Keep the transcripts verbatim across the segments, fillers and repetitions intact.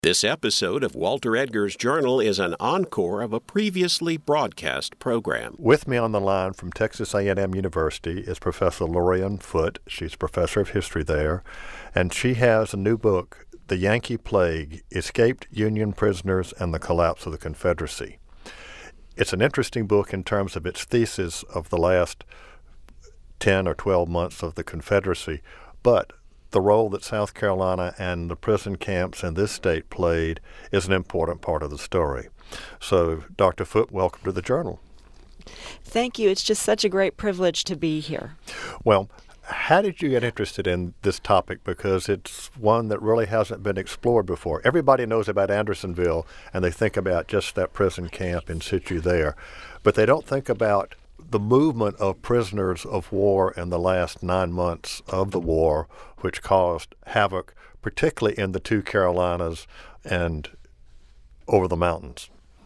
This episode of Walter Edgar's Journal is an encore of a previously broadcast program. With me on the line from Texas A and M University is Professor Lorianne Foote. She's professor of history there, and she has a new book, The Yankee Plague, Escaped Union Prisoners and the Collapse of the Confederacy. It's an interesting book in terms of its thesis of the last ten or twelve months of the Confederacy, but the role that South Carolina and the prison camps in this state played is an important part of the story. So, Doctor Foote, welcome to the Journal. Thank you. It's just such a great privilege to be here. Well, how did you get interested in this topic? Because it's one that really hasn't been explored before. Everybody knows about Andersonville, and they think about just that prison camp in situ there. But they don't think about the movement of prisoners of war in the last nine months of the war, which caused havoc, particularly in the two Carolinas and over the mountains.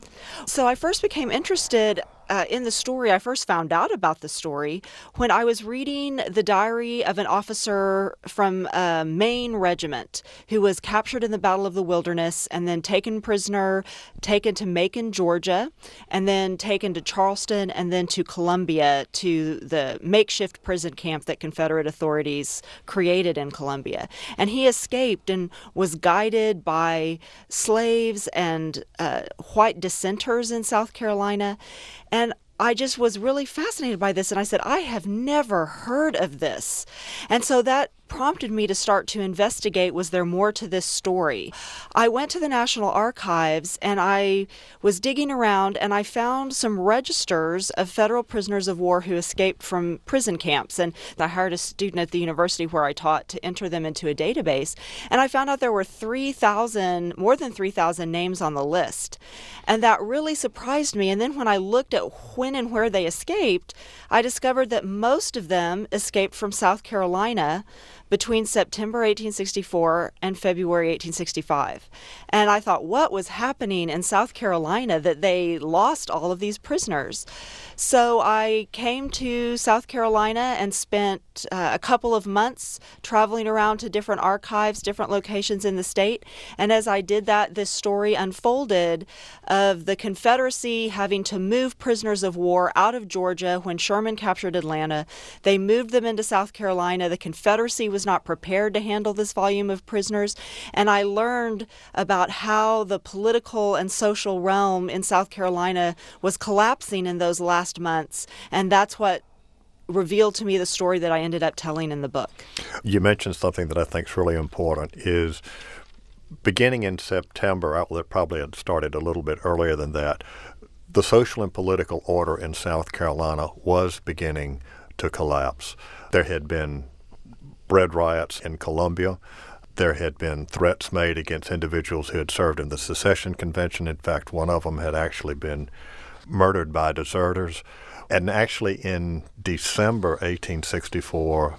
So I first became interested uh, in the story. I first found out about the story when I was reading the diary of an officer from a Maine regiment who was captured in the Battle of the Wilderness and then taken prisoner, taken to Macon, Georgia, and then taken to Charleston and then to Columbia, to the makeshift prison camp that Confederate authorities created in Columbia. And he escaped and was guided by slaves and uh, white dissenters in South Carolina. And I just was really fascinated by this, and I said, I have never heard of this. And so that prompted me to start to investigate, was there more to this story? I went to the National Archives and I was digging around and I found some registers of federal prisoners of war who escaped from prison camps. And I hired a student at the university where I taught to enter them into a database. And I found out there were three thousand, more than three thousand names on the list. And that really surprised me. And then when I looked at when and where they escaped, I discovered that most of them escaped from South Carolina between September eighteen sixty-four and February eighteen sixty-five. And I thought, what was happening in South Carolina that they lost all of these prisoners? So I came to South Carolina and spent uh, a couple of months traveling around to different archives, different locations in the state. And as I did that, this story unfolded of the Confederacy having to move prisoners of war out of Georgia when Sherman captured Atlanta. They moved them into South Carolina. The Confederacy was not prepared to handle this volume of prisoners. And I learned about how the political and social realm in South Carolina was collapsing in those last months. And that's what revealed to me the story that I ended up telling in the book. You mentioned something that I think is really important, is beginning in September, well, it probably had started a little bit earlier than that, the social and political order in South Carolina was beginning to collapse. There had been bread riots in Columbia. There had been threats made against individuals who had served in the Secession Convention. In fact, one of them had actually been murdered by deserters. And actually in December eighteen sixty-four,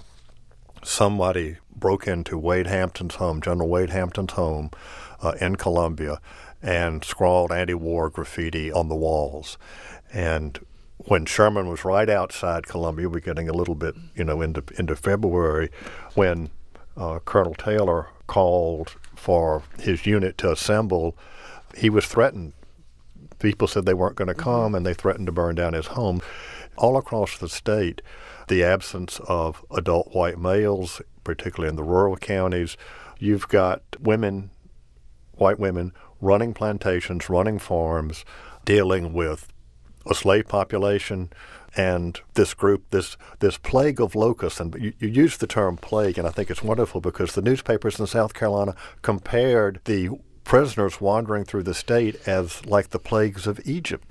somebody broke into Wade Hampton's home, General Wade Hampton's home uh, in Columbia, and scrawled anti-war graffiti on the walls. And when Sherman was right outside Columbia, we're getting a little bit, you know, into into February, when uh, Colonel Taylor called for his unit to assemble, he was threatened. People said they weren't going to come, and they threatened to burn down his home. All across the state, the absence of adult white males, particularly in the rural counties, you've got women, white women, running plantations, running farms, dealing with a slave population, and this group, this this plague of locusts. And you, you use the term plague, and I think it's wonderful because the newspapers in South Carolina compared the prisoners wandering through the state as like the plagues of Egypt.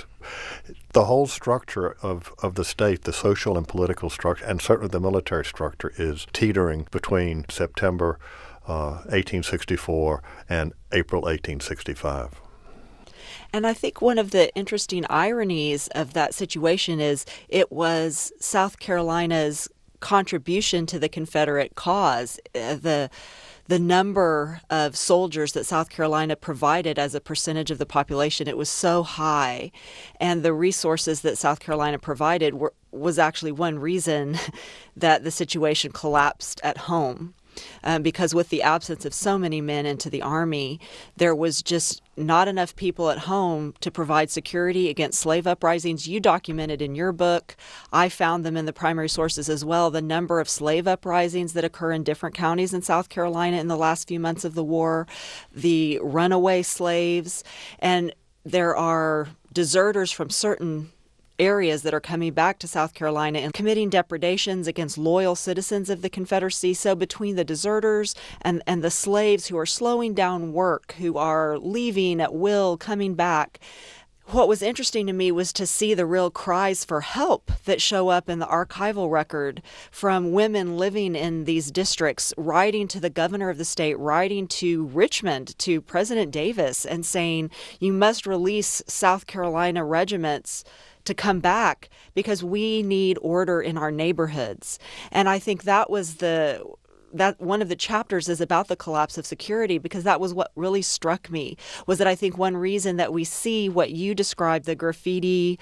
The whole structure of, of the state, the social and political structure, and certainly the military structure, is teetering between September uh, eighteen sixty-four and April eighteen sixty-five. And I think one of the interesting ironies of that situation is it was South Carolina's contribution to the Confederate cause. Uh, the the number of soldiers that South Carolina provided as a percentage of the population, it was so high. And the resources that South Carolina provided were, was actually one reason that the situation collapsed at home. um, because with the absence of so many men into the Army, there was just not enough people at home to provide security against slave uprisings. You documented in your book, I found them in the primary sources as well, the number of slave uprisings that occur in different counties in South Carolina in the last few months of the war, the runaway slaves, and there are deserters from certain areas that are coming back to South Carolina and committing depredations against loyal citizens of the Confederacy. So between the deserters and, and the slaves who are slowing down work, who are leaving at will, coming back, what was interesting to me was to see the real cries for help that show up in the archival record from women living in these districts, writing to the governor of the state, writing to Richmond, to President Davis, and saying, you must release South Carolina regiments to come back because we need order in our neighborhoods. And I think that was the that one of the chapters is about the collapse of security, because that was what really struck me, was that I think one reason that we see what you described, the graffiti,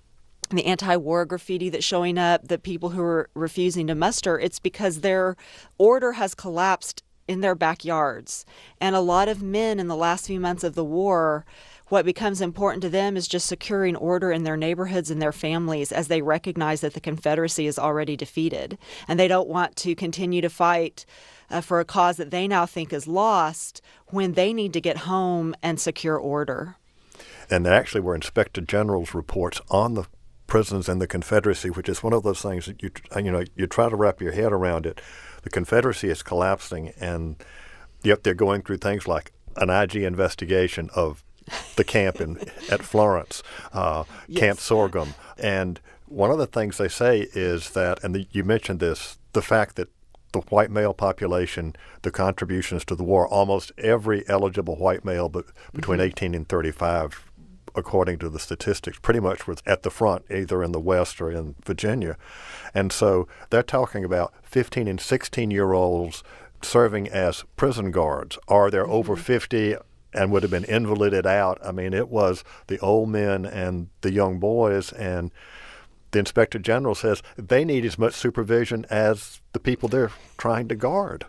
the anti-war graffiti that's showing up, the people who are refusing to muster, it's because their order has collapsed in their backyards. And a lot of men in the last few months of the war, what becomes important to them is just securing order in their neighborhoods and their families as they recognize that the Confederacy is already defeated. And they don't want to continue to fight uh, for a cause that they now think is lost when they need to get home and secure order. And there actually were Inspector General's reports on the prisons in the Confederacy, which is one of those things that you you know you try to wrap your head around it. The Confederacy is collapsing, and yet they're going through things like an I G investigation of the camp in at Florence, uh, yes. Camp Sorghum. And one of the things they say is that, and the, you mentioned this, the fact that the white male population, the contributions to the war, almost every eligible white male but between mm-hmm. eighteen and thirty-five, according to the statistics, pretty much was at the front, either in the West or in Virginia. And so they're talking about fifteen and sixteen-year-olds serving as prison guards, or they're mm-hmm. over fifty and would have been invalided out. I mean, it was the old men and the young boys, and the Inspector General says they need as much supervision as the people they're trying to guard.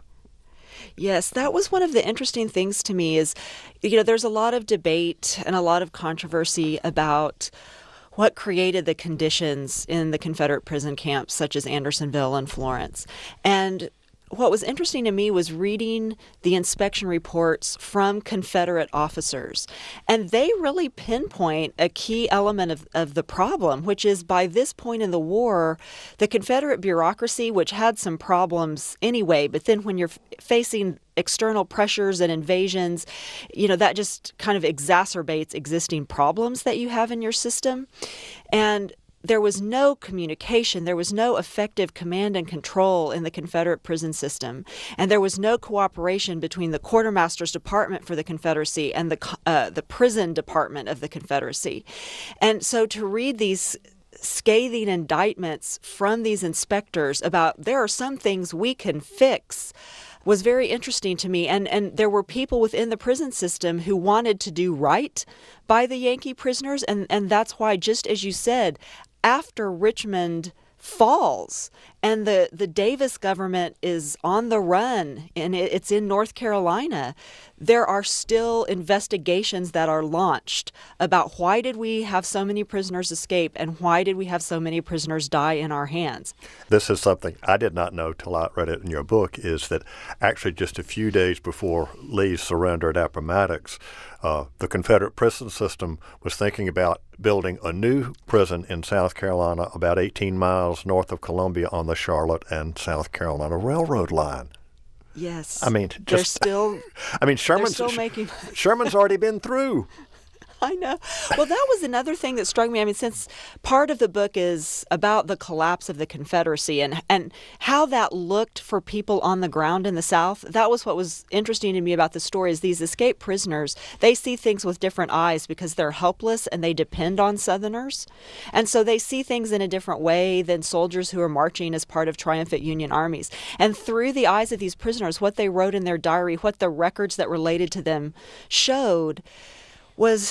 Yes, that was one of the interesting things to me is, you know, there's a lot of debate and a lot of controversy about what created the conditions in the Confederate prison camps, such as Andersonville and Florence. And what was interesting to me was reading the inspection reports from Confederate officers. And they really pinpoint a key element of, of the problem, which is by this point in the war, the Confederate bureaucracy, which had some problems anyway, but then when you're f- facing external pressures and invasions, you know, that just kind of exacerbates existing problems that you have in your system. And there was no communication, there was no effective command and control in the Confederate prison system, and there was no cooperation between the Quartermaster's Department for the Confederacy and the uh, the prison department of the Confederacy. And so to read these scathing indictments from these inspectors about there are some things we can fix was very interesting to me. And and there were people within the prison system who wanted to do right by the Yankee prisoners, and, and that's why, just as you said, after Richmond falls and the, the Davis government is on the run and it, it's in North Carolina, there are still investigations that are launched about why did we have so many prisoners escape and why did we have so many prisoners die in our hands. This is something I did not know till I read it in your book, is that actually just a few days before Lee's surrender at Appomattox, uh, the Confederate prison system was thinking about building a new prison in South Carolina about eighteen miles north of Columbia on the Charlotte and South Carolina Railroad line. Yes. I mean, just, they're still, I mean, Sherman's, still making... Sherman's already been through. I know. Well, that was another thing that struck me. I mean, since part of the book is about the collapse of the Confederacy and, and how that looked for people on the ground in the South, that was what was interesting to me about the story is these escaped prisoners, they see things with different eyes because they're helpless and they depend on Southerners. And so they see things in a different way than soldiers who are marching as part of triumphant Union armies. And through the eyes of these prisoners, what they wrote in their diary, what the records that related to them showed was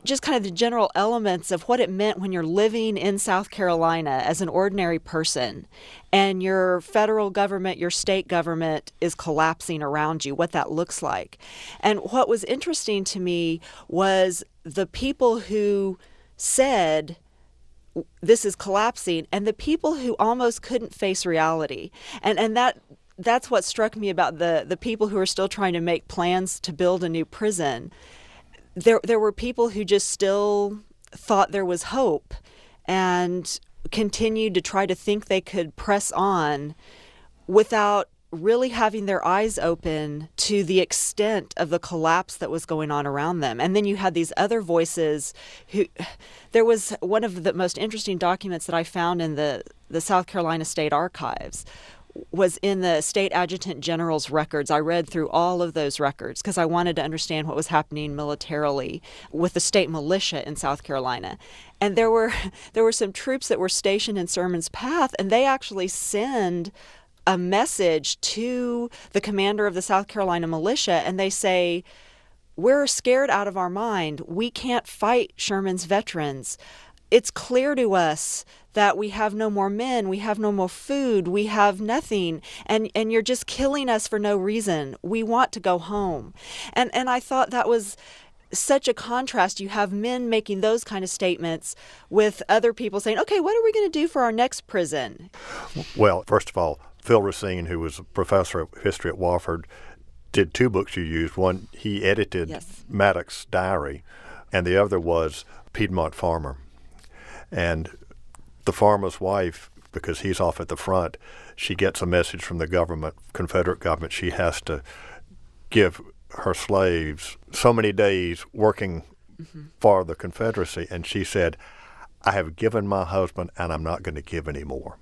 just kind of the general elements of what it meant when you're living in South Carolina as an ordinary person and your federal government, your state government is collapsing around you, what that looks like. And what was interesting to me was the people who said, this is collapsing, and the people who almost couldn't face reality. And and that that's what struck me about the, the people who are still trying to make plans to build a new prison. There there were people who just still thought there was hope and continued to try to think they could press on without really having their eyes open to the extent of the collapse that was going on around them. And then you had these other voices who, there was one of the most interesting documents that I found in the, the South Carolina State Archives was in the State Adjutant General's records. I read through all of those records because I wanted to understand what was happening militarily with the state militia in South Carolina. And there were there were some troops that were stationed in Sherman's Path, and they actually send a message to the commander of the South Carolina militia, and they say, we're scared out of our mind. We can't fight Sherman's veterans. It's clear to us that we have no more men, we have no more food, we have nothing, and, and you're just killing us for no reason. We want to go home. And and I thought that was such a contrast. You have men making those kind of statements with other people saying, okay, what are we going to do for our next prison? Well, first of all, Phil Racine, who was a professor of history at Wofford, did two books you used. One, he edited yes. Maddox's diary, and the other was Piedmont Farmer. And the farmer's wife, because he's off at the front, she gets a message from the government, Confederate government. She has to give her slaves so many days working mm-hmm. for the Confederacy. And she said, I have given my husband, and I'm not going to give any more.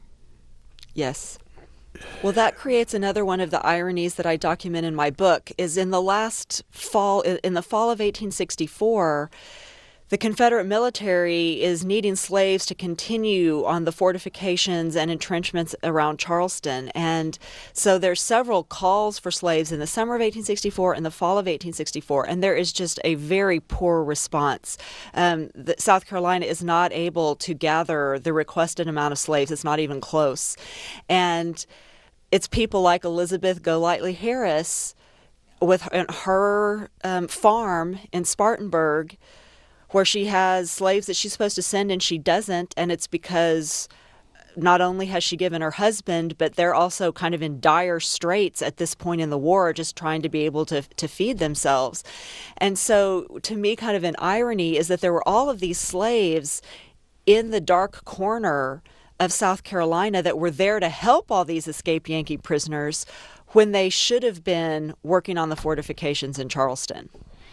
Yes. Well, that creates another one of the ironies that I document in my book, is in the last fall, in the fall of eighteen sixty-four, the Confederate military is needing slaves to continue on the fortifications and entrenchments around Charleston. And so there's several calls for slaves in the summer of eighteen sixty-four and the fall of eighteen sixty-four, and there is just a very poor response. Um, the, South Carolina is not able to gather the requested amount of slaves. It's not even close. And it's people like Elizabeth Golightly Harris with her um, farm in Spartanburg, where she has slaves that she's supposed to send and she doesn't, and it's because not only has she given her husband, but they're also kind of in dire straits at this point in the war, just trying to be able to to feed themselves. And so to me, kind of an irony is that there were all of these slaves in the dark corner of South Carolina that were there to help all these escaped Yankee prisoners when they should have been working on the fortifications in Charleston.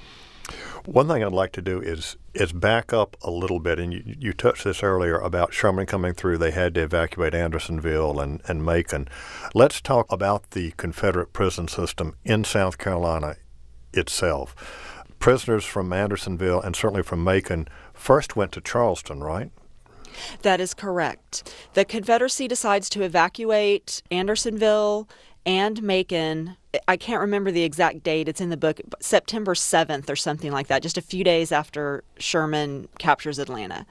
One thing I'd like to do is is back up a little bit, and you, you touched this earlier about Sherman coming through. They had to evacuate Andersonville and, and Macon. Let's talk about the Confederate prison system in South Carolina itself. Prisoners from Andersonville and certainly from Macon first went to Charleston, right? That is correct. The Confederacy decides to evacuate Andersonville and Macon. I can't remember the exact date. It's in the book, September seventh or something like that, just a few days after Sherman captures Atlanta.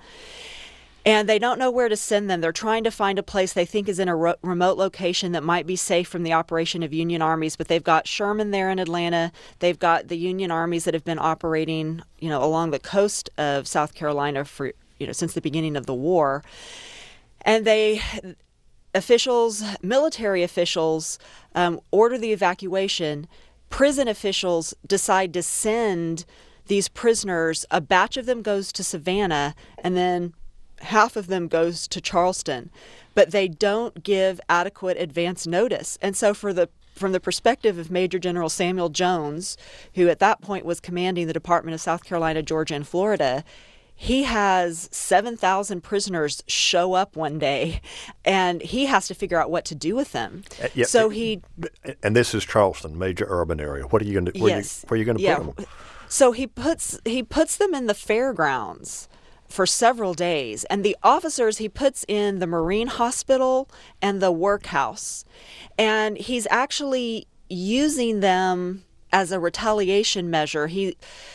And they don't know where to send them. They're trying to find a place they think is in a ro- remote location that might be safe from the operation of Union armies. But they've got Sherman there in Atlanta. They've got the Union armies that have been operating, you know, along the coast of South Carolina for, you know, since the beginning of the war. And they... Officials, military officials, um, order the evacuation. Prison officials decide to send these prisoners. A batch of them goes to Savannah, and then half of them goes to Charleston. But they don't give adequate advance notice. And so for the from the perspective of Major General Samuel Jones, who at that point was commanding the Department of South Carolina, Georgia, and Florida, he has seven thousand prisoners show up one day, and he has to figure out what to do with them. Uh, yeah, so he... And this is Charleston, major urban area. What are you going to where yes, you, where are you going to yeah. put them? So he puts he puts them in the fairgrounds for several days, and the officers he puts in the Marine Hospital and the workhouse. And he's actually using them as a retaliation measure. He...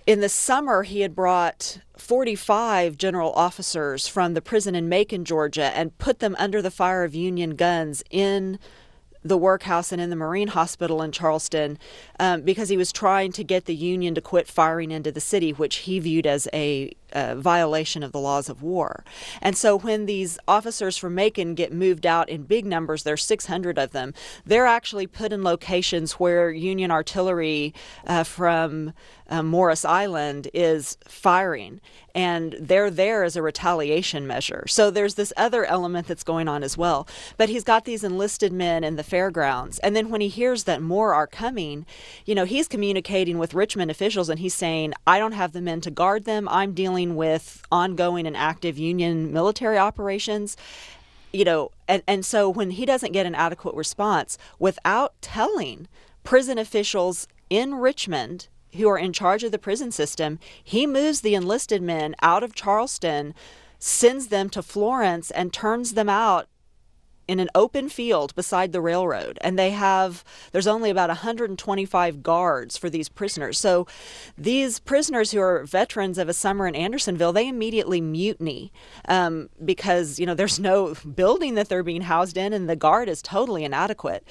in the summer, he had brought forty-five general officers from the prison in Macon, Georgia, and put them under the fire of Union guns in the workhouse and in the Marine Hospital in Charleston, um, because he was trying to get the Union to quit firing into the city, which he viewed as a uh, violation of the laws of war. And so when these officers from Macon get moved out in big numbers, there's six hundred of them, they're actually put in locations where Union artillery uh, from uh, Morris Island is firing. And they're there as a retaliation measure. So there's this other element that's going on as well. But he's got these enlisted men in the fairgrounds. And then when he hears that more are coming, you know, he's communicating with Richmond officials and he's saying, I don't have the men to guard them. I'm dealing with ongoing and active Union military operations. You know, and, and so when he doesn't get an adequate response, without telling prison officials in Richmond who are in charge of the prison system, he moves the enlisted men out of Charleston, sends them to Florence, and turns them out in an open field beside the railroad. And they have, there's only about one hundred twenty-five guards for these prisoners. So these prisoners who are veterans of a summer in Andersonville, they immediately mutiny um, because, you know, there's no building that they're being housed in and the guard is totally inadequate.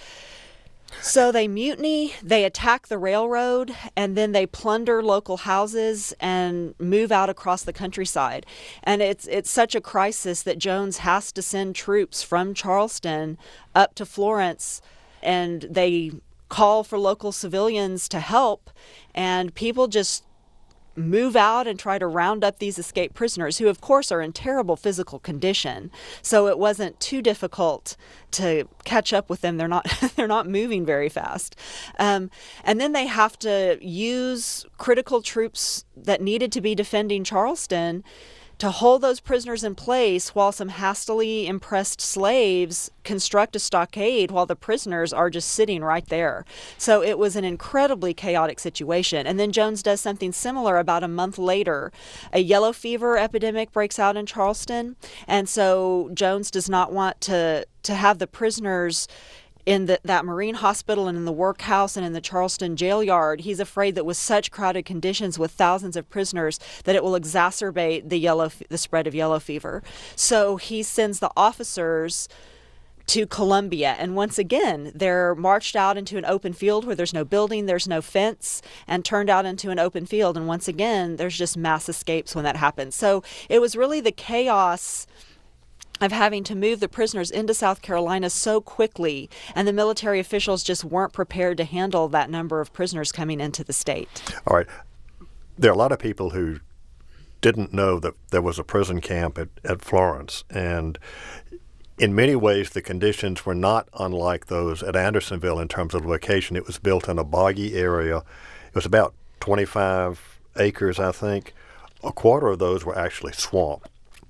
So they mutiny, they attack the railroad, and then they plunder local houses and move out across the countryside. And it's it's such a crisis that Jones has to send troops from Charleston up to Florence, and they call for local civilians to help, and people just move out and try to round up these escaped prisoners, who of course are in terrible physical condition. So it wasn't too difficult to catch up with them. They're not they're not moving very fast. Um, and then they have to use critical troops that needed to be defending Charleston to hold those prisoners in place while some hastily impressed slaves construct a stockade while the prisoners are just sitting right there. So it was an incredibly chaotic situation. And then Jones does something similar about a month later. A yellow fever epidemic breaks out in Charleston. And so Jones does not want to, to have the prisoners in the, that Marine Hospital and in the workhouse and in the Charleston jail yard. He's afraid that with such crowded conditions with thousands of prisoners that it will exacerbate the yellow the spread of yellow fever. So he sends the officers to Columbia. And once again, they're marched out into an open field where there's no building, there's no fence, and turned out into an open field. And once again, there's just mass escapes when that happens. So it was really the chaos of having to move the prisoners into South Carolina so quickly, and the military officials just weren't prepared to handle that number of prisoners coming into the state. All right. There are a lot of people who didn't know that there was a prison camp at, at Florence, and in many ways the conditions were not unlike those at Andersonville in terms of the location. It was built in a boggy area. It was about twenty-five acres, I think. A quarter of those were actually swamp.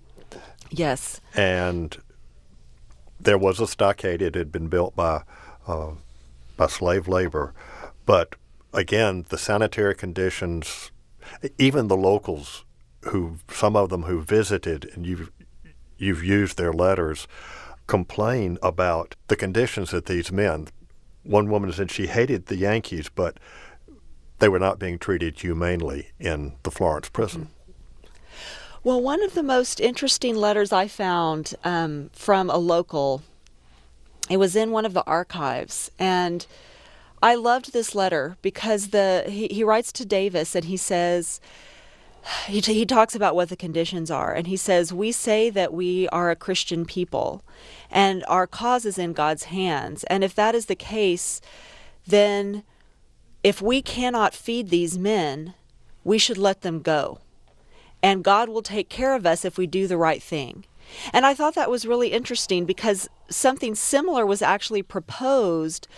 Yes. And there was a stockade. It had been built by uh, by slave labor. But again, the sanitary conditions, even the locals, who some of them who visited, and you've, you've used their letters, complain about the conditions that these men, one woman said she hated the Yankees, but they were not being treated humanely in the Florence prison. Mm-hmm. Well, one of the most interesting letters I found um, from a local, it was in one of the archives, and I loved this letter because the he, he writes to Davis and he says, he, he talks about what the conditions are, and he says, we say that we are a Christian people and our cause is in God's hands, and if that is the case, then if we cannot feed these men, we should let them go. And God will take care of us if we do the right thing. And I thought that was really interesting because something similar was actually proposed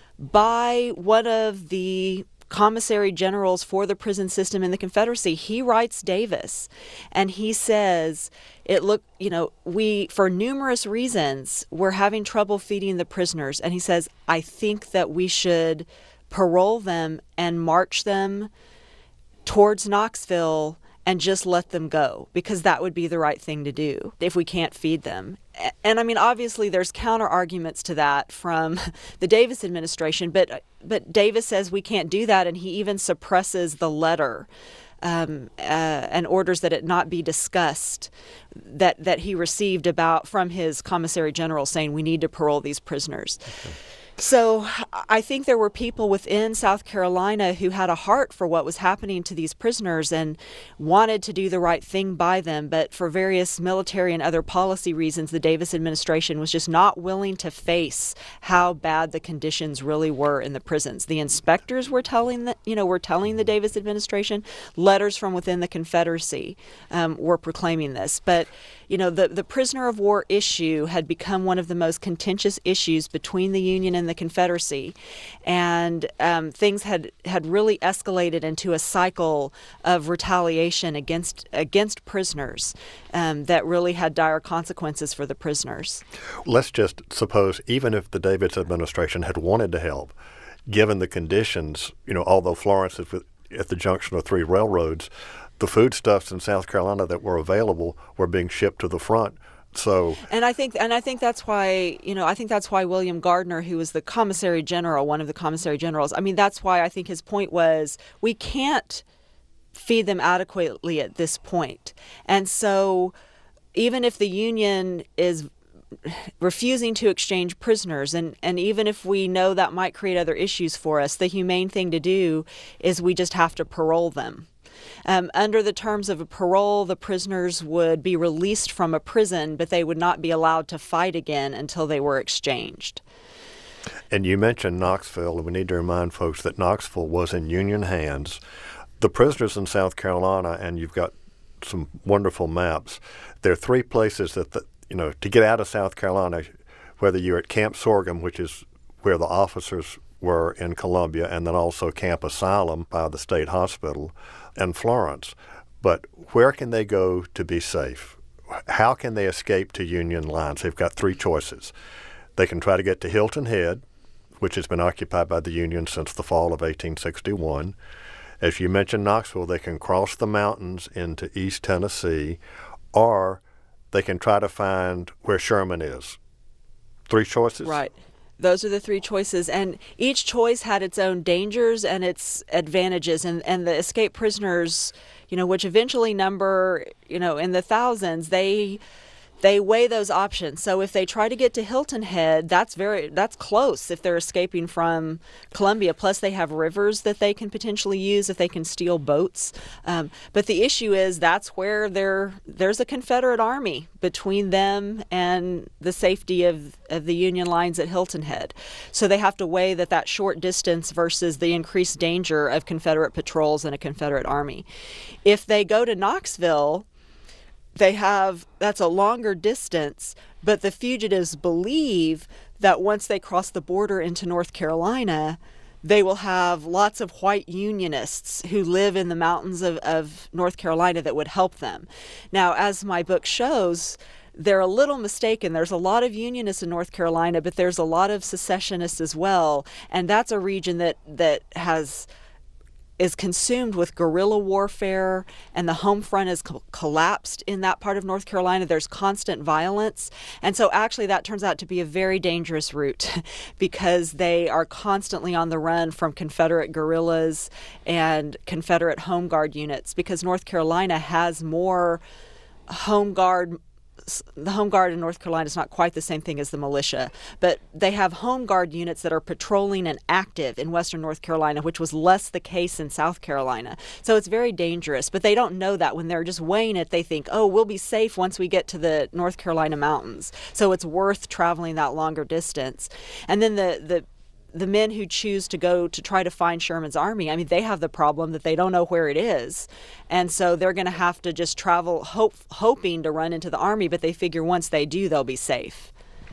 by one of the commissary generals for the prison system in the Confederacy. He writes Davis, and he says, it look, you know, we, for numerous reasons, we're having trouble feeding the prisoners. And he says, I think that we should parole them and march them towards Knoxville and just let them go, because that would be the right thing to do if we can't feed them. And I mean, obviously there's counter arguments to that from the Davis administration, but but Davis says we can't do that, and he even suppresses the letter um, uh, and orders that it not be discussed that, that he received about from his commissary general saying we need to parole these prisoners. Okay. So I think there were people within South Carolina who had a heart for what was happening to these prisoners and wanted to do the right thing by them, but for various military and other policy reasons, the Davis administration was just not willing to face how bad the conditions really were in the prisons. The inspectors were telling the, you know, were telling the Davis administration. Letters from within the Confederacy um, were proclaiming this, but you know, the, the prisoner of war issue had become one of the most contentious issues between the Union and the Confederacy. And um, things had, had really escalated into a cycle of retaliation against against prisoners um, that really had dire consequences for the prisoners. Let's just suppose even if the Davis administration had wanted to help, given the conditions, you know, although Florence is at the junction of three railroads, the foodstuffs in South Carolina that were available were being shipped to the front. So, and I think, and I think that's why, you know, I think that's why William Gardner, who was the commissary general, one of the commissary generals, I mean, that's why I think his point was we can't feed them adequately at this point. And so, even if the Union is refusing to exchange prisoners, and, and even if we know that might create other issues for us, the humane thing to do is we just have to parole them. Um, under the terms of a parole, the prisoners would be released from a prison, but they would not be allowed to fight again until they were exchanged. And you mentioned Knoxville, and we need to remind folks that Knoxville was in Union hands. The prisoners in South Carolina, and you've got some wonderful maps, there are three places that, the, you know, to get out of South Carolina, whether you're at Camp Sorghum, which is where the officers were in Columbia, and then also Camp Asylum by the state hospital, and Florence. But where can they go to be safe? How can they escape to Union lines? They've got three choices. They can try to get to Hilton Head, which has been occupied by the Union since the fall of eighteen sixty-one. As you mentioned, Knoxville, they can cross the mountains into East Tennessee, or they can try to find where Sherman is. Three choices? Right. Those are the three choices, and each choice had its own dangers and its advantages, and, and the escaped prisoners, you know, which eventually number, you know, in the thousands, they they weigh those options. So if they try to get to Hilton Head, that's very that's close if they're escaping from Columbia. Plus, they have rivers that they can potentially use if they can steal boats. Um, but the issue is that's where there there's a Confederate army between them and the safety of, of the Union lines at Hilton Head. So they have to weigh that that short distance versus the increased danger of Confederate patrols and a Confederate army. If they go to Knoxville, they have, that's a longer distance, but the fugitives believe that once they cross the border into North Carolina, they will have lots of white Unionists who live in the mountains of, of North Carolina that would help them. Now, as my book shows, they're a little mistaken. There's a lot of Unionists in North Carolina, but there's a lot of secessionists as well, and that's a region that, that has is consumed with guerrilla warfare, and the home front has co- collapsed in that part of North Carolina. There's constant violence. And so actually that turns out to be a very dangerous route because they are constantly on the run from Confederate guerrillas and Confederate Home Guard units, because North Carolina has more Home Guard. The Home Guard in North Carolina is not quite the same thing as the militia, but they have Home Guard units that are patrolling and active in Western North Carolina, which was less the case in South Carolina. So it's very dangerous, but they don't know that. When they're just weighing it, they think, oh, we'll be safe once we get to the North Carolina mountains. So it's worth traveling that longer distance. And then the, the the men who choose to go to try to find Sherman's army, I mean, they have the problem that they don't know where it is. And so they're going to have to just travel hope, hoping to run into the army, but they figure once they do, they'll be safe.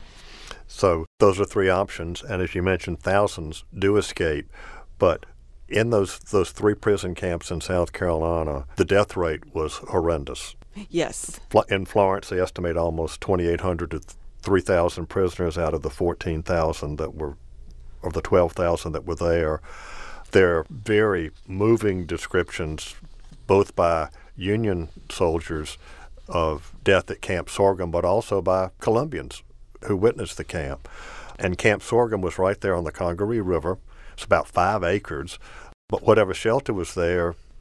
So those are three options. And as you mentioned, thousands do escape. But in those, those three prison camps in South Carolina, the death rate was horrendous. Yes. In Florence, they estimate almost twenty-eight hundred to three thousand prisoners out of the fourteen thousand that were or the twelve thousand that were there. They're very moving descriptions, both by Union soldiers of death at Camp Sorghum, but also by Columbians who witnessed the camp. And Camp Sorghum was right there on the Congaree River. It's about five acres. But whatever shelter was there,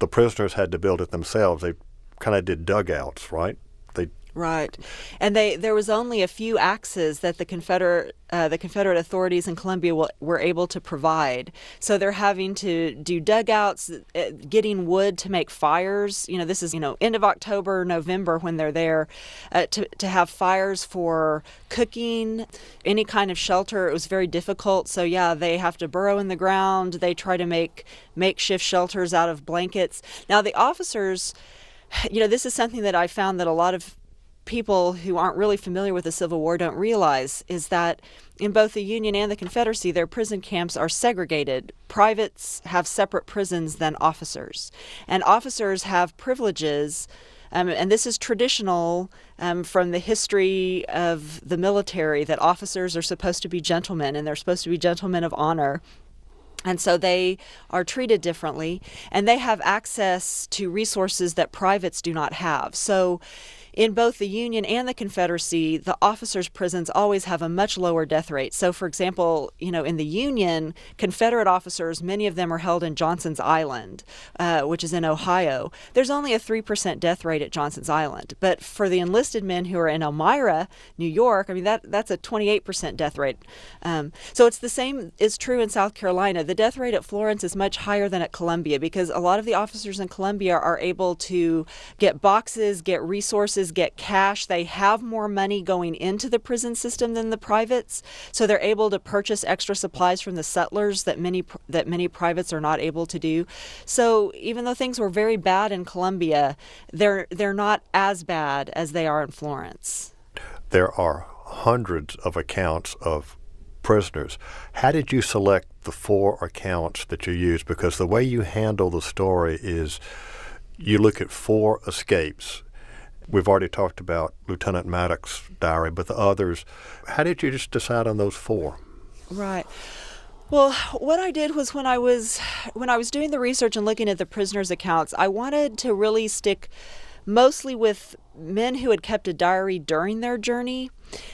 the prisoners had to build it themselves. They kind of did dugouts, right? They Right, and they there was only a few axes that the Confederate uh, the Confederate authorities in Columbia w- were able to provide. So they're having to do dugouts, uh, getting wood to make fires. You know, this is you know end of October, November when they're there uh, to to have fires for cooking, any kind of shelter. It was very difficult. So yeah, they have to burrow in the ground. They try to make makeshift shelters out of blankets. Now the officers, you know, this is something that I found that a lot of people who aren't really familiar with the Civil War don't realize, is that in both the Union and the Confederacy, their prison camps are segregated. Privates have separate prisons than officers, and officers have privileges, um, and this is traditional um, from the history of the military, that officers are supposed to be gentlemen, and they're supposed to be gentlemen of honor. And so they are treated differently, and they have access to resources that privates do not have. So in both the Union and the Confederacy, the officers' prisons always have a much lower death rate. So, for example, you know, in the Union, Confederate officers, many of them are held in Johnson's Island, uh, which is in Ohio. There's only a three percent death rate at Johnson's Island. But for the enlisted men who are in Elmira, New York, I mean, that that's a twenty-eight percent death rate. Um, so it's the same is true in South Carolina. The death rate at Florence is much higher than at Columbia, because a lot of the officers in Columbia are able to get boxes, get resources, get cash. They have more money going into the prison system than the privates, so they're able to purchase extra supplies from the settlers that many that many privates are not able to do. So even though things were very bad in Columbia, they're they're not as bad as they are in Florence. There are hundreds of accounts of prisoners. How did you select the four accounts that you used? Because the way you handle the story is you look at four escapes. We've already talked about Lieutenant Maddox's diary, but the others, how did you just decide on those four? Right. Well, what I did was when I was when I was doing the research and looking at the prisoners' accounts, I wanted to really stick mostly with men who had kept a diary during their journey.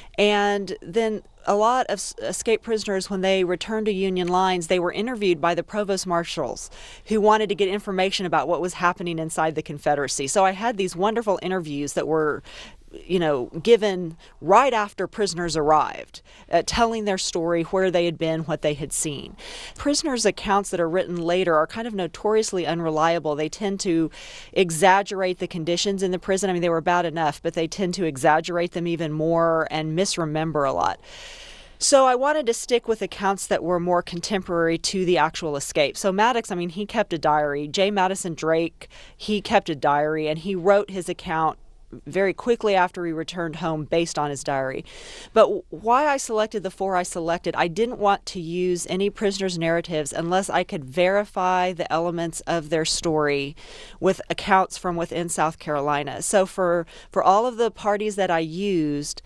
And then a lot of escaped prisoners, when they returned to Union lines, they were interviewed by the provost marshals who wanted to get information about what was happening inside the Confederacy. So I had these wonderful interviews that were, you know, given right after prisoners arrived, uh, telling their story, where they had been, what they had seen. Prisoners' accounts that are written later are kind of notoriously unreliable. They tend to exaggerate the conditions in the prison. I mean, they were bad enough, but they tend to exaggerate them even more and misremember a lot. So I wanted to stick with accounts that were more contemporary to the actual escape. So Maddox, I mean, he kept a diary. J. Madison Drake, he kept a diary, and he wrote his account very quickly after he returned home based on his diary. But why I selected the four I selected, I didn't want to use any prisoners' narratives unless I could verify the elements of their story with accounts from within South Carolina. So for, for all of the parties that I used,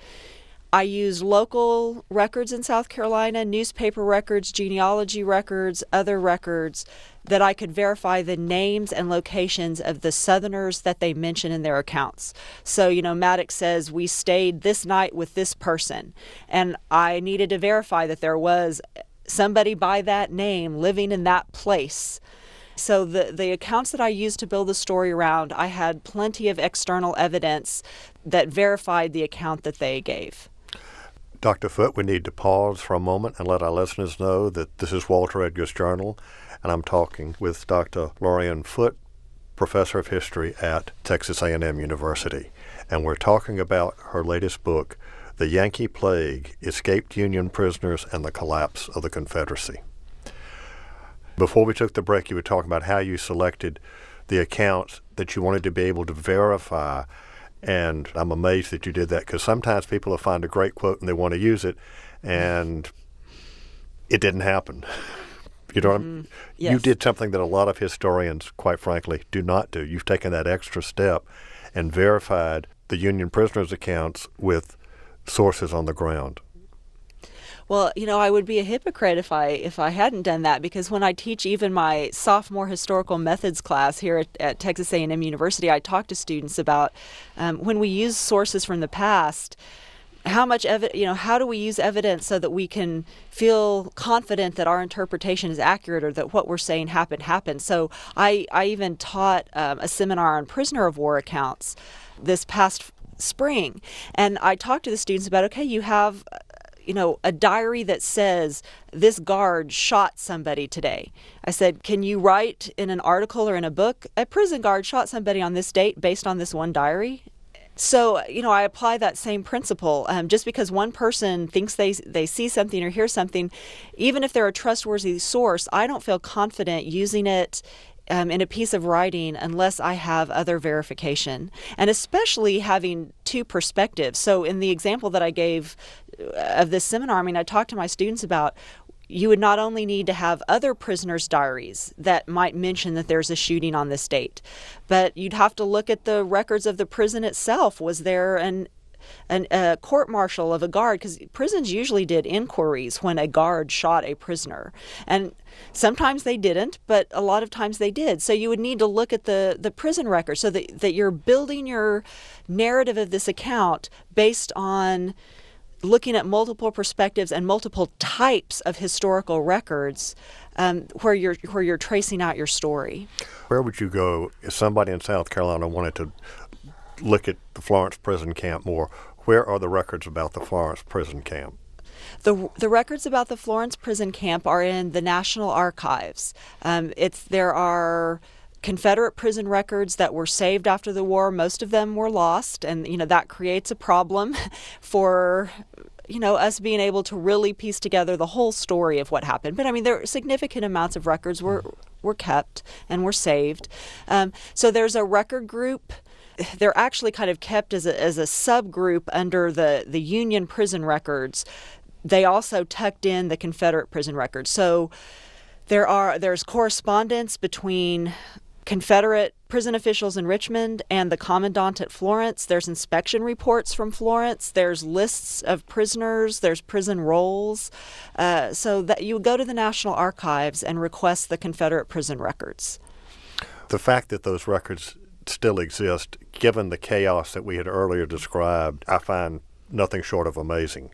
I used local records in South Carolina, newspaper records, genealogy records, other records that I could verify the names and locations of the Southerners that they mention in their accounts. So, you know, Maddox says, we stayed this night with this person, and I needed to verify that there was somebody by that name living in that place. So the, the accounts that I used to build the story around, I had plenty of external evidence that verified the account that they gave. Doctor Foote, we need to pause for a moment and let our listeners know that this is Walter Edgar's Journal, and I'm talking with Doctor Lorian Foote, Professor of History at Texas A and M University. And we're talking about her latest book, The Yankee Plague, Escaped Union Prisoners and the Collapse of the Confederacy. Before we took the break, you were talking about how you selected the accounts that you wanted to be able to verify. And I'm amazed that you did that, because sometimes people will find a great quote and they want to use it, and it didn't happen. You know what mm-hmm. I mean? Yes. You did something that a lot of historians, quite frankly, do not do. You've taken that extra step and verified the Union prisoners' accounts with sources on the ground. Well, you know, I would be a hypocrite if I if I hadn't done that, because when I teach even my sophomore historical methods class here at, at Texas A and M University, I talk to students about um, when we use sources from the past, how much evidence, you know, how do we use evidence so that we can feel confident that our interpretation is accurate or that what we're saying happened happened? So I, I even taught um, a seminar on prisoner of war accounts this past spring. And I talked to the students about, okay, you have, you know, a diary that says this guard shot somebody today. I said, can you write in an article or in a book, a prison guard shot somebody on this date based on this one diary? So, you know, I apply that same principle. Um, just because one person thinks they they see something or hear something, even if they're a trustworthy source, I don't feel confident using it um, in a piece of writing unless I have other verification, and especially having two perspectives. So in the example that I gave of this seminar, I mean, I talked to my students about you would not only need to have other prisoners' diaries that might mention that there's a shooting on this date, but you'd have to look at the records of the prison itself. Was there an, an a court-martial of a guard? Because prisons usually did inquiries when a guard shot a prisoner. And sometimes they didn't, but a lot of times they did. So you would need to look at the, the prison record so that, that you're building your narrative of this account based on looking at multiple perspectives and multiple types of historical records, um, where you're where you're tracing out your story. Where would you go if somebody in South Carolina wanted to look at the Florence prison camp more? Where are the records about the Florence prison camp? The the records about the Florence prison camp are in the National Archives. Um, it's there are Confederate prison records that were saved after the war. Most of them were lost, and you know that creates a problem for you know us being able to really piece together the whole story of what happened. But I mean, there significant amounts of records were were kept and were saved. Um, so there's a record group. They're actually kind of kept as a as a subgroup under the the Union prison records. They also tucked in the Confederate prison records. So there are there's correspondence between Confederate prison officials in Richmond and the commandant at Florence. There's inspection reports from Florence. There's lists of prisoners. There's prison rolls. Uh, so that you would go to the National Archives and request the Confederate prison records. The fact that those records still exist, given the chaos that we had earlier described, I find nothing short of amazing.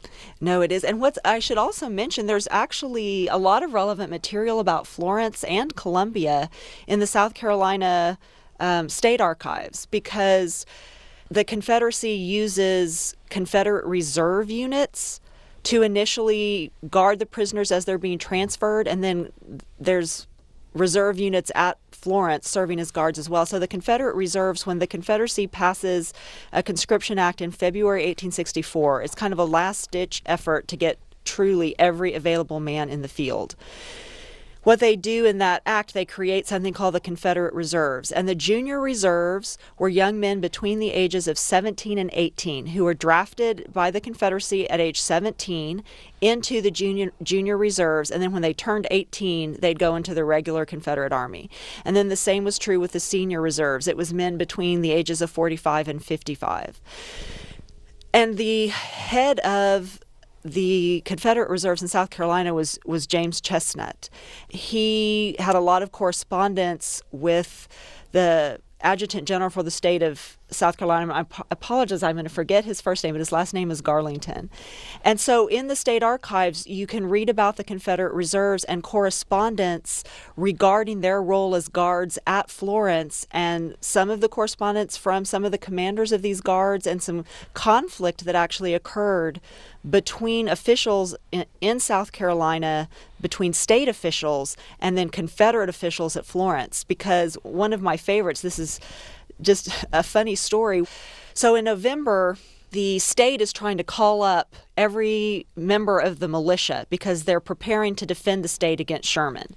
No, it is. And what I should also mention, there's actually a lot of relevant material about Florence and Columbia in the South Carolina um, State Archives, because the Confederacy uses Confederate reserve units to initially guard the prisoners as they're being transferred, and then there's reserve units at Florence serving as guards as well. So the Confederate reserves, when the Confederacy passes a conscription act in February eighteen sixty-four, it's kind of a last-ditch effort to get truly every available man in the field. What they do in that act, they create something called the Confederate Reserves. And the junior reserves were young men between the ages of seventeen and eighteen who were drafted by the Confederacy at age seventeen into the junior junior reserves. And then when they turned eighteen, they'd go into the regular Confederate Army. And then the same was true with the senior reserves. It was men between the ages of forty-five and fifty-five. And the head of the Confederate reserves in South Carolina was was James Chestnut. He had a lot of correspondence with the Adjutant General for the state of South Carolina. I ap- apologize, I'm going to forget his first name, but his last name is Garlington. And so in the state archives, you can read about the Confederate reserves and correspondence regarding their role as guards at Florence, and some of the correspondence from some of the commanders of these guards, and some conflict that actually occurred between officials in, in South Carolina, between state officials and then Confederate officials at Florence. Because one of my favorites, this is just a funny story. So in November, the state is trying to call up every member of the militia because they're preparing to defend the state against Sherman.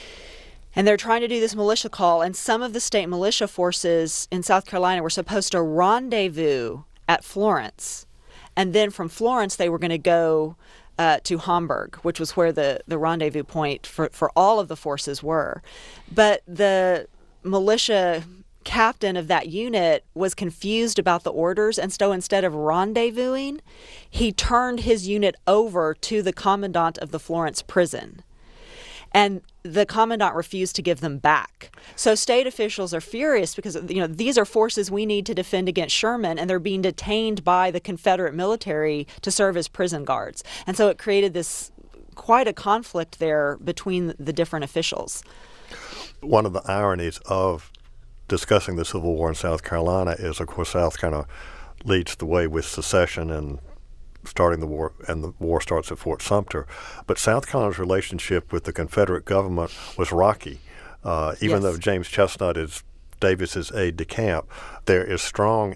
And they're trying to do this militia call, and some of the state militia forces in South Carolina were supposed to rendezvous at Florence. And then from Florence, they were going to go uh, to Hamburg, which was where the, the rendezvous point for, for all of the forces were. But the militia captain of that unit was confused about the orders, and so instead of rendezvousing, he turned his unit over to the commandant of the Florence prison. And the commandant refused to give them back. So state officials are furious because, you know, these are forces we need to defend against Sherman, and they're being detained by the Confederate military to serve as prison guards. And so it created this quite a conflict there between the different officials. One of the ironies of discussing the Civil War in South Carolina is, of course, South Carolina leads the way with secession and starting the war, and the war starts at Fort Sumter. But South Carolina's relationship with the Confederate government was rocky. Uh, even yes. though James Chestnut is Davis's aide-de-camp, there is strong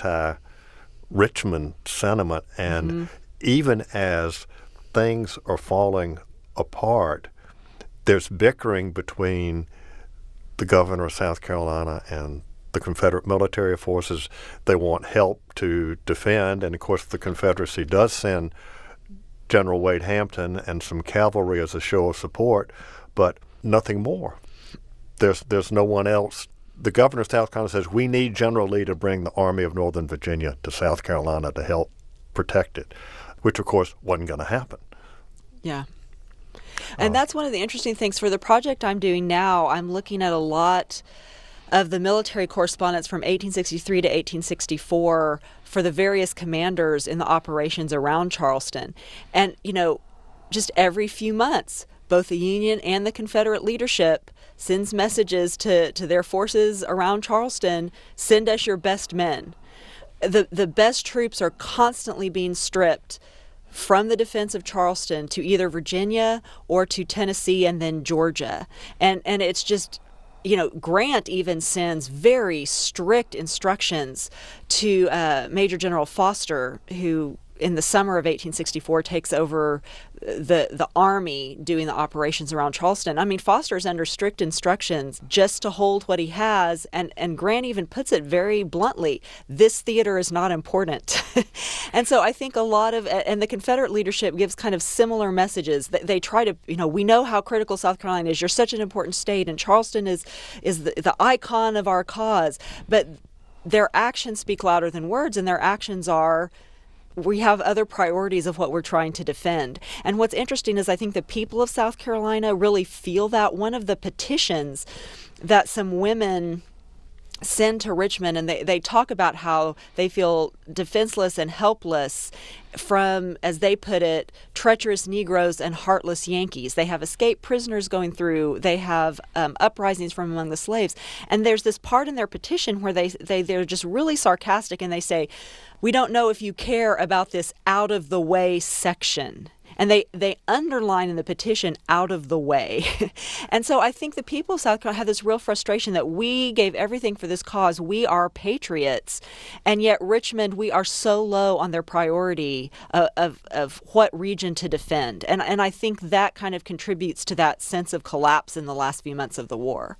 anti-Richmond sentiment, and mm-hmm. even as things are falling apart, there's bickering between the governor of South Carolina and the Confederate military forces. They want help to defend, and of course the Confederacy does send General Wade Hampton and some cavalry as a show of support, but nothing more. There's there's no one else. The governor of South Carolina says, we need General Lee to bring the Army of Northern Virginia to South Carolina to help protect it, which of course wasn't going to happen. Yeah. And uh, that's one of the interesting things. For the project I'm doing now, I'm looking at a lot of the military correspondence from eighteen sixty-three to eighteen sixty-four for the various commanders in the operations around Charleston. And, you know, just every few months, both the Union and the Confederate leadership sends messages to, to their forces around Charleston, send us your best men. The, the best troops are constantly being stripped from the defense of Charleston to either Virginia or to Tennessee and then Georgia. And and it's just, you know, Grant even sends very strict instructions to uh, Major General Foster, who in the summer of eighteen sixty-four takes over the the army doing the operations around Charleston. I mean, Foster's under strict instructions just to hold what he has, and, and Grant even puts it very bluntly, this theater is not important. And so I think a lot of, and the Confederate leadership gives kind of similar messages. They, they try to, you know, we know how critical South Carolina is. You're such an important state, and Charleston is, is the, the icon of our cause. But their actions speak louder than words, and their actions are, we have other priorities of what we're trying to defend. And what's interesting is I think the people of South Carolina really feel that. One of the petitions that some women send to Richmond, and they, they talk about how they feel defenseless and helpless from, as they put it, treacherous Negroes and heartless Yankees. They have escaped prisoners going through. They have um, uprisings from among the slaves. And there's this part in their petition where they, they, they're just really sarcastic, and they say, we don't know if you care about this out-of-the-way section. And they, they underline in the petition, out of the way. And so I think the people of South Carolina have this real frustration that we gave everything for this cause. We are patriots. And yet Richmond, we are so low on their priority of, of, of what region to defend. And, and I think that kind of contributes to that sense of collapse in the last few months of the war.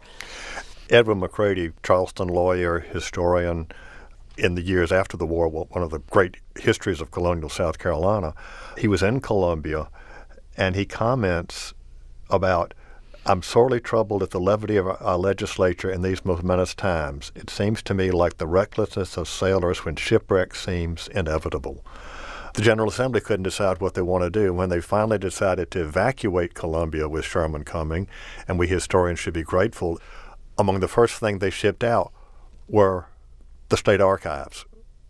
Edwin McCready, Charleston lawyer, historian, in the years after the war, one of the great histories of colonial South Carolina, he was in Columbia, and he comments about, I'm sorely troubled at the levity of our, our legislature in these momentous times. It seems to me like the recklessness of sailors when shipwreck seems inevitable. The General Assembly couldn't decide what they want to do. When they finally decided to evacuate Columbia with Sherman coming, and we historians should be grateful, among the first thing they shipped out were the state archives.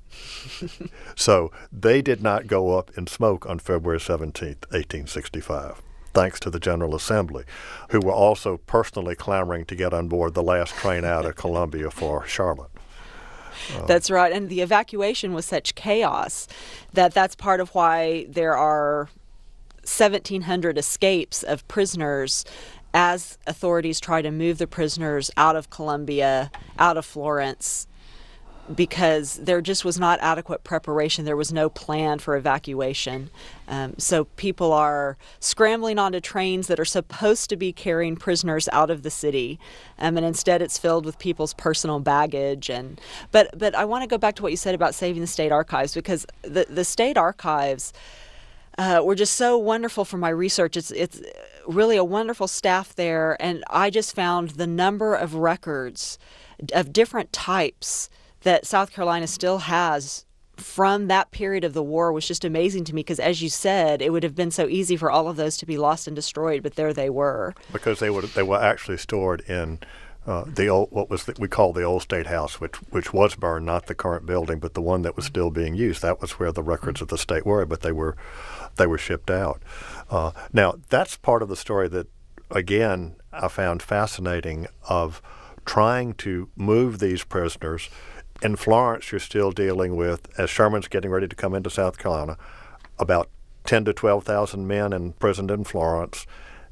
So they did not go up in smoke on February seventeenth, eighteen sixty-five, thanks to the General Assembly, who were also personally clamoring to get on board the last train out of Columbia for Charlotte. Uh, that's right. And the evacuation was such chaos that that's part of why there are seventeen hundred escapes of prisoners as authorities try to move the prisoners out of Columbia, out of Florence, because there just was not adequate preparation. There was no plan for evacuation. Um, so people are scrambling onto trains that are supposed to be carrying prisoners out of the city, um, and instead it's filled with people's personal baggage. And but but I want to go back to what you said about saving the state archives, because the, the state archives uh, were just so wonderful for my research. It's it's really a wonderful staff there, and I just found the number of records of different types that South Carolina still has from that period of the war was just amazing to me because, as you said, it would have been so easy for all of those to be lost and destroyed, but there they were. Because they were they were actually stored in uh, the old what was the, we call the old State House, which which was burned, not the current building, but the one that was still being used. That was where the records of the state were, but they were they were shipped out. Uh, now that's part of the story that, again, I found fascinating of trying to move these prisoners. In Florence, you're still dealing with, as Sherman's getting ready to come into South Carolina, about ten to twelve thousand men imprisoned in Florence,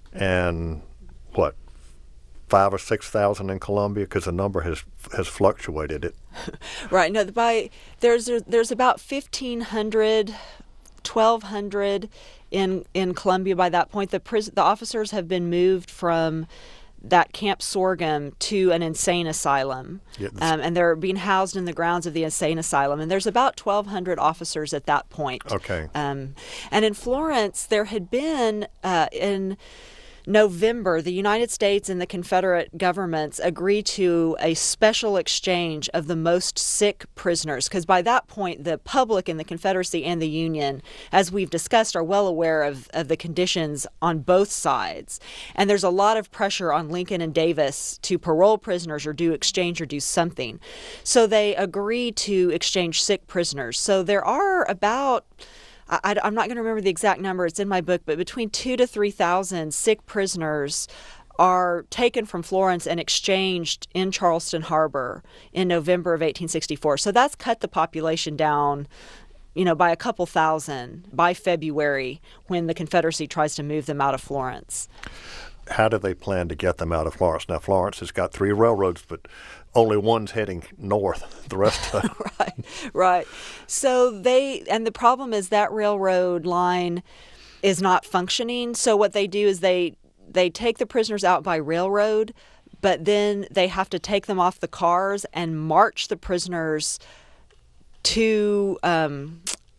and what, five or six thousand in Columbia, because the number has has fluctuated. It right. No, by there's there's about fifteen hundred, twelve hundred in in Columbia by that point. The prison, the officers have been moved from that Camp Sorghum to an insane asylum, yeah, um, and they're being housed in the grounds of the insane asylum. And there's about twelve hundred officers at that point. Okay. Um, and in Florence, there had been uh, in November, the United States and the Confederate governments agreed to a special exchange of the most sick prisoners, because by that point, the public in the Confederacy and the Union, as we've discussed, are well aware of, of the conditions on both sides. And there's a lot of pressure on Lincoln and Davis to parole prisoners or do exchange or do something. So they agreed to exchange sick prisoners. So there are about... I, I'm not going to remember the exact number, it's in my book, but between two to three thousand sick prisoners are taken from Florence and exchanged in Charleston Harbor in November of eighteen sixty-four. So that's cut the population down, you know, by a couple thousand by February when the Confederacy tries to move them out of Florence. How do they plan to get them out of Florence? Now, Florence has got three railroads, but only one's heading north. The rest of right, right. So they, and the problem is that railroad line is not functioning. So what they do is they they take the prisoners out by railroad, but then they have to take them off the cars and march the prisoners to um,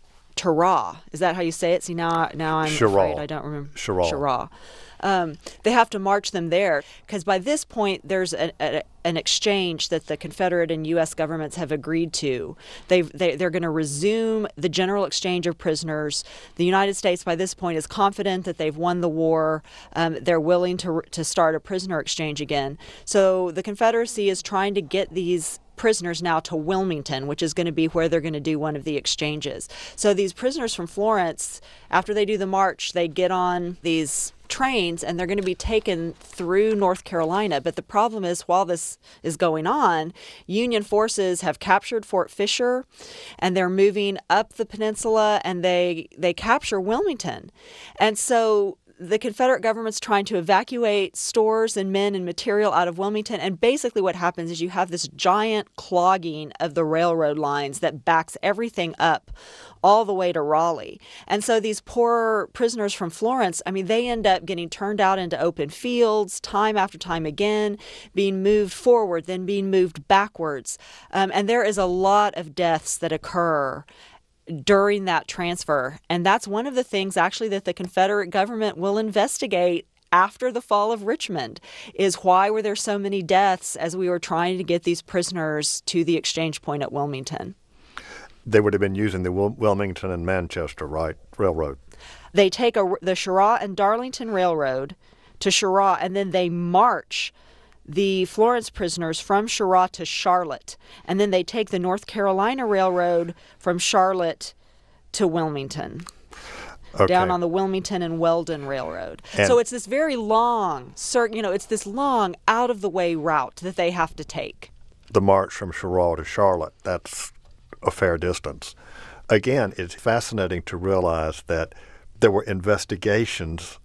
Cheraw. Is that how you say it? See, now, now I'm Cheraw. afraid I don't remember. Cheraw. Cheraw. Um, they have to march them there because by this point there's a, a, an exchange that the Confederate and U S governments have agreed to. They've, they, they're going to resume the general exchange of prisoners. The United States by this point is confident that they've won the war. Um, they're willing to to start a prisoner exchange again. So the Confederacy is trying to get these prisoners now to Wilmington, which is going to be where they're going to do one of the exchanges. So these prisoners from Florence, after they do the march, they get on these trains and they're going to be taken through North Carolina. But the problem is, while this is going on, Union forces have captured Fort Fisher and they're moving up the peninsula and they they capture Wilmington. And so the Confederate government's trying to evacuate stores and men and material out of Wilmington. And basically what happens is you have this giant clogging of the railroad lines that backs everything up all the way to Raleigh. And so these poor prisoners from Florence, I mean, they end up getting turned out into open fields time after time again, being moved forward, then being moved backwards. Um, and there is a lot of deaths that occur during that transfer. And that's one of the things actually that the Confederate government will investigate after the fall of Richmond, is why were there so many deaths as we were trying to get these prisoners to the exchange point at Wilmington. They would have been using the Wil- Wilmington and Manchester, right, railroad. They take a, the Cheraw and Darlington Railroad to Cheraw, and then they march the Florence prisoners from Cheraw to Charlotte. And then they take the North Carolina Railroad from Charlotte to Wilmington, okay, down on the Wilmington and Weldon Railroad. And so it's this very long, you know, it's this long, out-of-the-way route that they have to take. The march from Cheraw to Charlotte, that's a fair distance. Again, it's fascinating to realize that there were investigations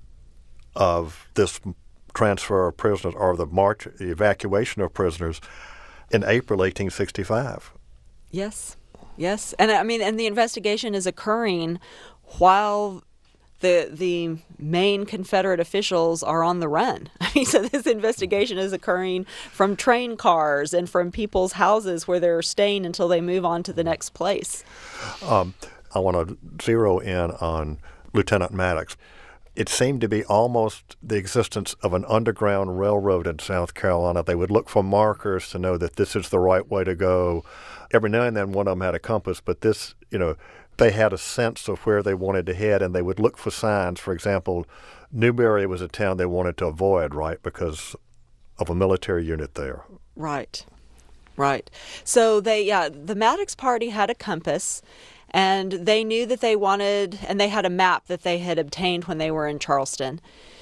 of this transfer of prisoners, or the march, the evacuation of prisoners, in April eighteen sixty-five. Yes, yes, and I mean, and the investigation is occurring while the the main Confederate officials are on the run. I mean, so this investigation is occurring from train cars and from people's houses where they're staying until they move on to the next place. Um, I want to zero in on Lieutenant Maddox. it seemed to be almost the existence of an underground railroad in South Carolina. They would look for markers to know that this is the right way to go. Every now and then one of them had a compass, but this, you know, they had a sense of where they wanted to head, and they would look for signs. For example, Newberry was a town they wanted to avoid, right, because of a military unit there. Right, right. So they, yeah, the Maddox Party had a compass, and they knew that they wanted, and they had a map that they had obtained when they were in Charleston.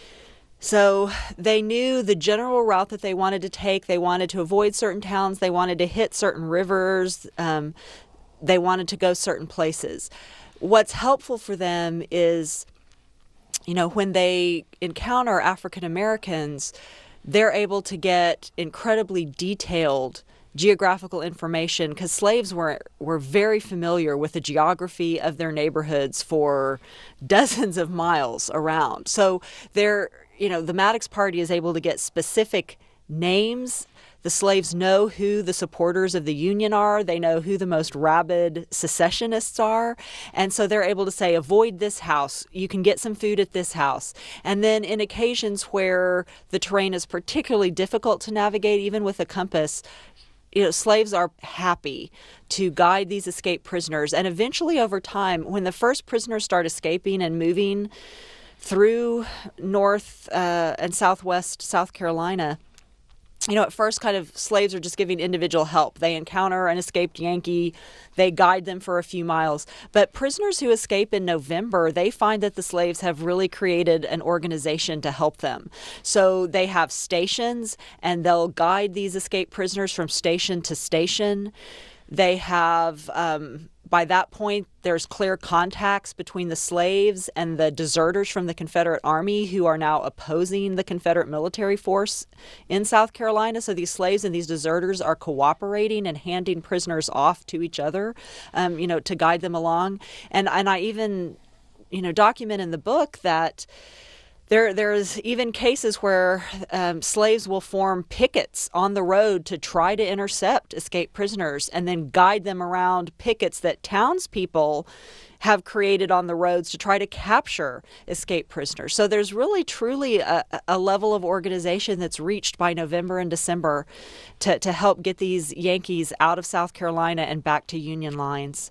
So they knew the general route that they wanted to take. They wanted to avoid certain towns. They wanted to hit certain rivers. Um, they wanted to go certain places. What's helpful for them is, you know, when they encounter African Americans, they're able to get incredibly detailed geographical information because slaves were were very familiar with the geography of their neighborhoods for dozens of miles around. So they're, you know, the Maddox Party is able to get specific names. The slaves know who the supporters of the Union are. They know who the most rabid secessionists are. And so they're able to say, avoid this house. You can get some food at this house. And then in occasions where the terrain is particularly difficult to navigate, even with a compass, you know, slaves are happy to guide these escaped prisoners. And eventually over time, when the first prisoners start escaping and moving through North uh, and Southwest South Carolina, you know, at first kind of slaves are just giving individual help. They encounter an escaped Yankee. They guide them for a few miles. But prisoners who escape in November, they find that the slaves have really created an organization to help them. So they have stations, and they'll guide these escaped prisoners from station to station. They have, um, by that point, there's clear contacts between the slaves and the deserters from the Confederate Army who are now opposing the Confederate military force in South Carolina. So these slaves and these deserters are cooperating and handing prisoners off to each other, um, you know, to guide them along. And and I even, you know, document in the book that There, there's even cases where um, slaves will form pickets on the road to try to intercept escaped prisoners and then guide them around pickets that townspeople have created on the roads to try to capture escaped prisoners. So there's really truly a, a level of organization that's reached by November and December to, to help get these Yankees out of South Carolina and back to Union lines.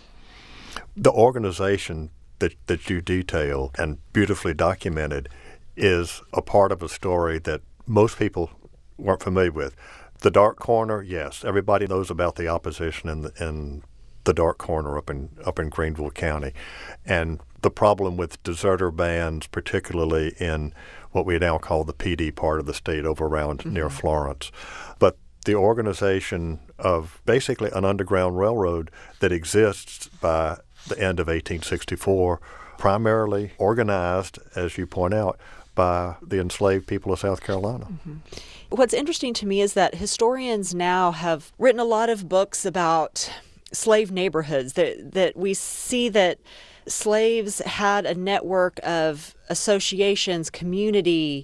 The organization that, that you detail and beautifully documented is a part of a story that most people weren't familiar with. The Dark Corner, yes, everybody knows about the opposition in the, in the Dark Corner up in up in Greenville County, and the problem with deserter bands, particularly in what we now call the P D part of the state over around mm-hmm. near Florence. But the organization of basically an underground railroad that exists by the end of eighteen sixty-four, primarily organized, as you point out, by the enslaved people of South Carolina. Mm-hmm. What's interesting to me is that historians now have written a lot of books about slave neighborhoods, that, that we see that slaves had a network of associations, community,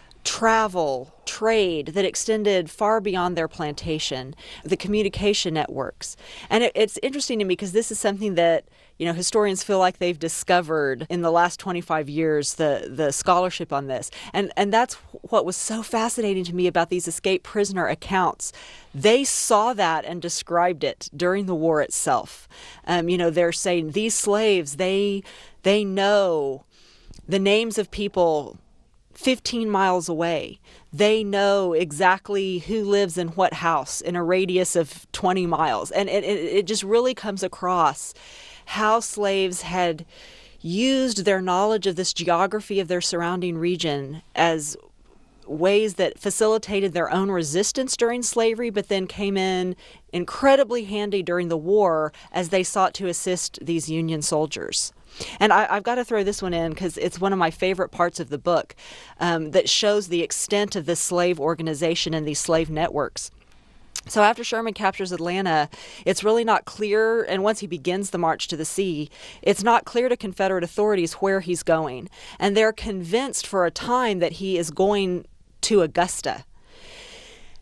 travel, trade that extended far beyond their plantation, the communication networks. And it, it's interesting to me because this is something that, you know, historians feel like they've discovered in the last twenty-five years, the, the scholarship on this. And, and that's what was so fascinating to me about these escaped prisoner accounts. They saw that and described it during the war itself. Um, you know, they're saying these slaves, they they know the names of people fifteen miles away. They know exactly who lives in what house in a radius of twenty miles. And it, it just really comes across how slaves had used their knowledge of this geography of their surrounding region as ways that facilitated their own resistance during slavery, but then came in incredibly handy during the war as they sought to assist these Union soldiers. And I, I've got to throw this one in because it's one of my favorite parts of the book um, that shows the extent of this slave organization and these slave networks. So after Sherman captures Atlanta, it's really not clear, and once he begins the march to the sea, it's not clear to Confederate authorities where he's going. And they're convinced for a time that he is going to Augusta.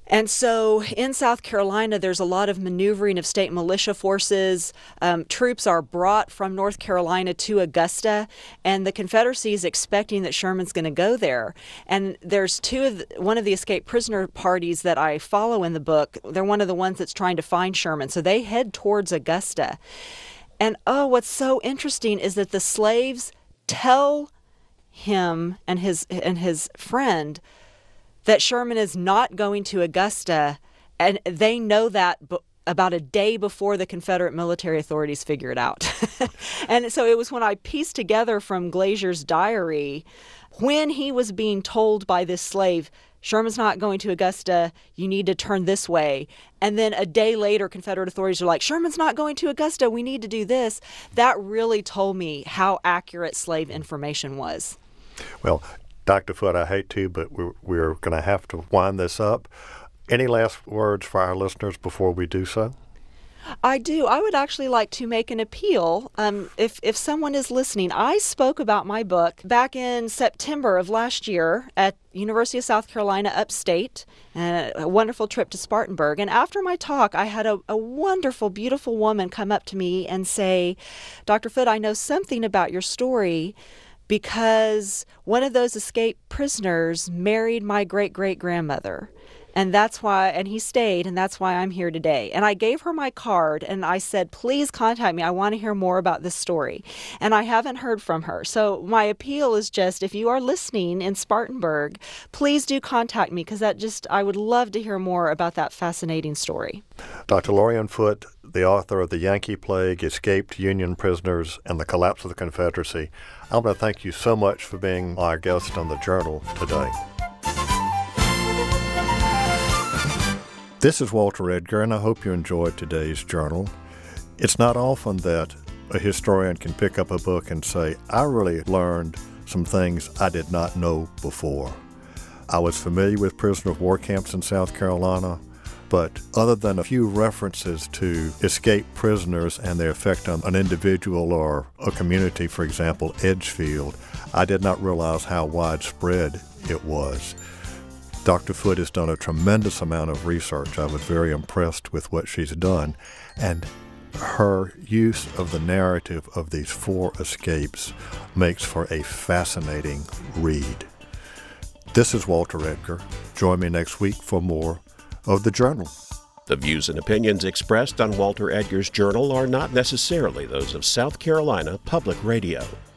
And so in South Carolina, there's a lot of maneuvering of state militia forces. Um, troops are brought from North Carolina to Augusta, and the Confederacy is expecting that Sherman's going to go there. And there's two of the, one of the escaped prisoner parties that I follow in the book. They're one of the ones that's trying to find Sherman. So they head towards Augusta. And oh, what's so interesting is that the slaves tell him and his and his friend that Sherman is not going to Augusta, and they know that b- about a day before the Confederate military authorities figure it out. And so it was when I pieced together from Glazier's diary, when he was being told by this slave, Sherman's not going to Augusta, you need to turn this way. And then a day later, Confederate authorities are like, Sherman's not going to Augusta, we need to do this. That really told me how accurate slave information was. Well, Doctor Foote, I hate to, but we're, we're going to have to wind this up. Any last words for our listeners before we do so? I do. I would actually like to make an appeal. Um, if, if someone is listening, I spoke about my book back in September of last year at University of South Carolina upstate, uh, a wonderful trip to Spartanburg. And after my talk, I had a, a wonderful, beautiful woman come up to me and say, Doctor Foote, I know something about your story, because one of those escaped prisoners married my great-great-grandmother. And that's why, and he stayed, and that's why I'm here today. And I gave her my card, and I said, please contact me. I want to hear more about this story. And I haven't heard from her. So my appeal is just, if you are listening in Spartanburg, please do contact me, because that just, I would love to hear more about that fascinating story. Doctor Lorian Foote, the author of The Yankee Plague, Escaped Union Prisoners, and the Collapse of the Confederacy, I want to thank you so much for being our guest on the Journal today. This is Walter Edgar, and I hope you enjoyed today's Journal. It's not often that a historian can pick up a book and say, I really learned some things I did not know before. I was familiar with prisoner of war camps in South Carolina, but other than a few references to escaped prisoners and their effect on an individual or a community, for example, Edgefield, I did not realize how widespread it was. Doctor Foote has done a tremendous amount of research. I was very impressed with what she's done. And her use of the narrative of these four escapes makes for a fascinating read. This is Walter Edgar. Join me next week for more of The Journal. The views and opinions expressed on Walter Edgar's Journal are not necessarily those of South Carolina Public Radio.